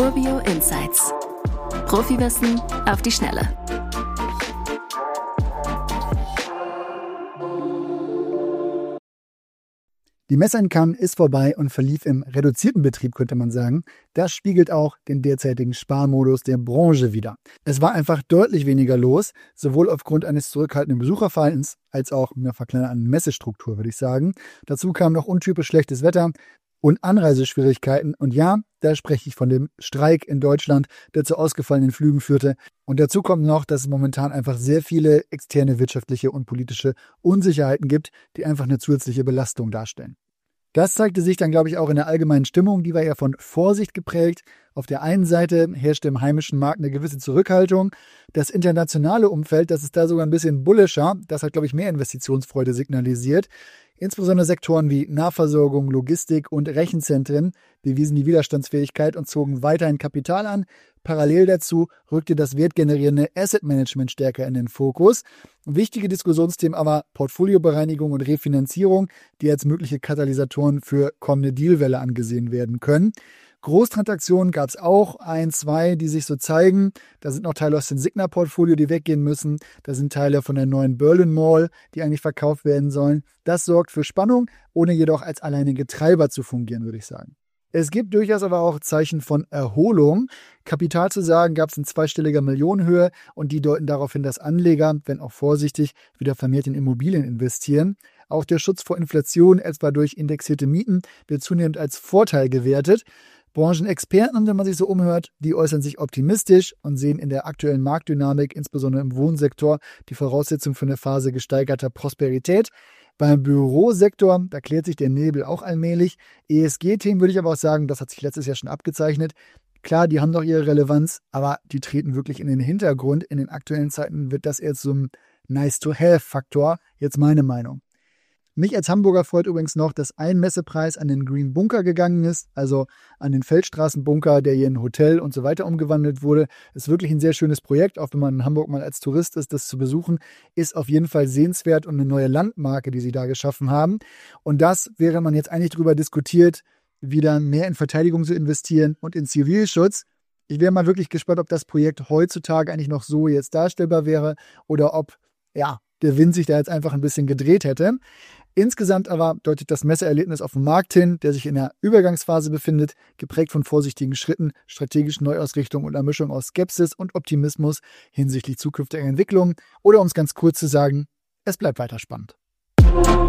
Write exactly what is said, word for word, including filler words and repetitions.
Urbio Insights. Profiwissen auf die Schnelle. Die Messe in Cannes ist vorbei und verlief im reduzierten Betrieb, könnte man sagen. Das spiegelt auch den derzeitigen Sparmodus der Branche wider. Es war einfach deutlich weniger los, sowohl aufgrund eines zurückhaltenden Besucherverhaltens als auch einer verkleinerten Messestruktur, würde ich sagen. Dazu kam noch untypisch schlechtes Wetter und Anreiseschwierigkeiten. Und ja, da spreche ich von dem Streik in Deutschland, der zu ausgefallenen Flügen führte. Und dazu kommt noch, dass es momentan einfach sehr viele externe wirtschaftliche und politische Unsicherheiten gibt, die einfach eine zusätzliche Belastung darstellen. Das zeigte sich dann, glaube ich, auch in der allgemeinen Stimmung. Die war eher von Vorsicht geprägt. Auf der einen Seite herrschte im heimischen Markt eine gewisse Zurückhaltung. Das internationale Umfeld, das ist da sogar ein bisschen bullischer. Das hat, glaube ich, mehr Investitionsfreude signalisiert. Insbesondere Sektoren wie Nahversorgung, Logistik und Rechenzentren bewiesen die Widerstandsfähigkeit und zogen weiterhin Kapital an. Parallel dazu rückte das wertgenerierende Asset Management stärker in den Fokus. Wichtige Diskussionsthemen aber Portfoliobereinigung und Refinanzierung, die als mögliche Katalysatoren für kommende Dealwelle angesehen werden können. Großtransaktionen gab es auch, ein, zwei, die sich so zeigen. Da sind noch Teile aus dem Signa-Portfolio, die weggehen müssen. Da sind Teile von der neuen Berlin Mall, die eigentlich verkauft werden sollen. Das sorgt für Spannung, ohne jedoch als alleinige Treiber zu fungieren, würde ich sagen. Es gibt durchaus aber auch Zeichen von Erholung. Kapital zu sagen gab es in zweistelliger Millionenhöhe und die deuten darauf hin, dass Anleger, wenn auch vorsichtig, wieder vermehrt in Immobilien investieren. Auch der Schutz vor Inflation, etwa durch indexierte Mieten, wird zunehmend als Vorteil gewertet. Branchenexperten, wenn man sich so umhört, die äußern sich optimistisch und sehen in der aktuellen Marktdynamik, insbesondere im Wohnsektor, die Voraussetzung für eine Phase gesteigerter Prosperität. Beim Bürosektor, da klärt sich der Nebel auch allmählich. E S G-Themen würde ich aber auch sagen, das hat sich letztes Jahr schon abgezeichnet. Klar, die haben doch ihre Relevanz, aber die treten wirklich in den Hintergrund. In den aktuellen Zeiten wird das jetzt so ein Nice-to-have-Faktor. Jetzt meine Meinung. Mich als Hamburger freut übrigens noch, dass ein Messepreis an den Green Bunker gegangen ist, also an den Feldstraßenbunker, der hier in Hotel und so weiter umgewandelt wurde. Ist wirklich ein sehr schönes Projekt, auch wenn man in Hamburg mal als Tourist ist, das zu besuchen, ist auf jeden Fall sehenswert und eine neue Landmarke, die sie da geschaffen haben. Und das, während man jetzt eigentlich darüber diskutiert, wieder mehr in Verteidigung zu investieren und in Zivilschutz. Ich wäre mal wirklich gespannt, ob das Projekt heutzutage eigentlich noch so jetzt darstellbar wäre oder ob, ja, der Wind sich da jetzt einfach ein bisschen gedreht hätte. Insgesamt aber deutet das Messeerlebnis auf den Markt hin, der sich in der Übergangsphase befindet, geprägt von vorsichtigen Schritten, strategischen Neuausrichtungen und einer Mischung aus Skepsis und Optimismus hinsichtlich zukünftiger Entwicklungen. Oder um es ganz kurz zu sagen, es bleibt weiter spannend.